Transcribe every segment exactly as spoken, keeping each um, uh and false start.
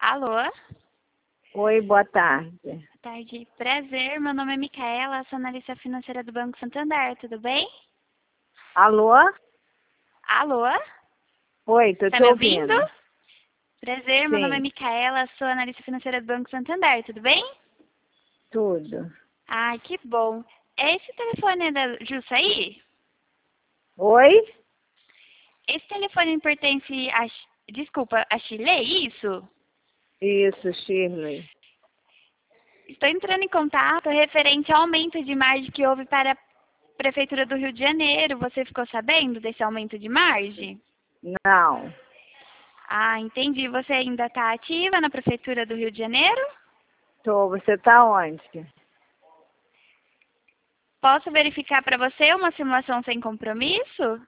Alô? Oi, boa tarde. Boa tarde. Prazer, meu nome é Micaela, sou analista financeira do Banco Santander, tudo bem? Alô? Alô? Oi, tô Tá te me ouvindo? ouvindo. Prazer, meu nome é Sim, Micaela, sou analista financeira do Banco Santander, tudo bem? tudo. Ai, que bom. Esse telefone é da Jussaí? Oi? Esse telefone pertence a... Desculpa, a Chile, é isso? Isso, Shirley. Estou entrando em contato referente ao aumento de margem que houve para a Prefeitura do Rio de Janeiro. Você ficou sabendo desse aumento de margem? Não, Ah, entendi. Você ainda está ativa na Prefeitura do Rio de Janeiro? tô. Você tá onde? Posso verificar para você uma simulação sem compromisso?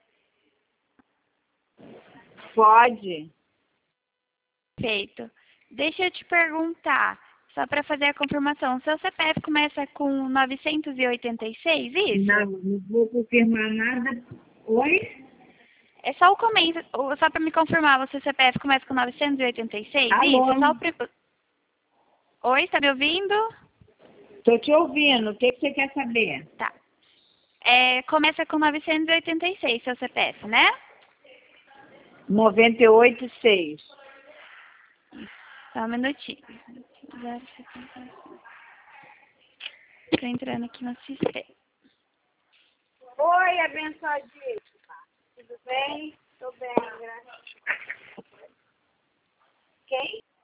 Pode. Feito. Deixa eu te perguntar, só para fazer a confirmação, seu C P F começa com novecentos e oitenta e seis, Não, isso? não vou confirmar nada. Oi? É só o começo, só para me confirmar, o seu C P F começa com novecentos e oitenta e seis, isso? Alô? É só o pri- Oi, está me ouvindo? Tô te ouvindo. O que, que você quer saber? Tá. É, começa com novecentos e oitenta e seis, seu C P F, né? noventa e oito e seis. Só um minutinho. Estou entrando aqui no sistema. Oi, abençoadíssima. Tudo bem? Tô bem, graças a Deus. Quem?